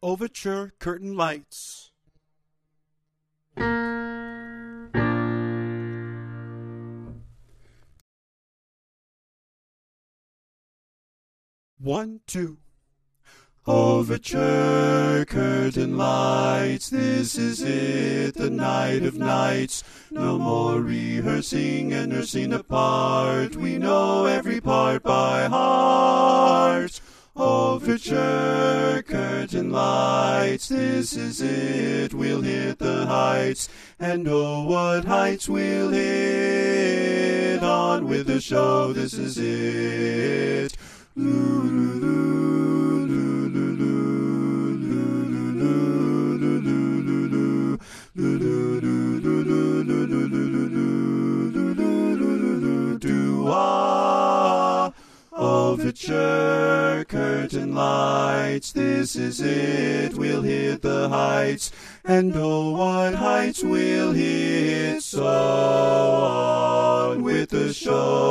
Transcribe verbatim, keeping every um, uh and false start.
Overture Curtain Lights. One, two. Overture curtain lights, this is it, the night of nights. No more rehearsing and nursing apart, we know every part by heart. Overture curtain lights, this is it, we'll hit the heights. And oh, what heights we'll hit, on with the show, this is it. Overture curtain lights, this is it, we'll hit the heights. And oh, what heights we'll hit, so on with the show.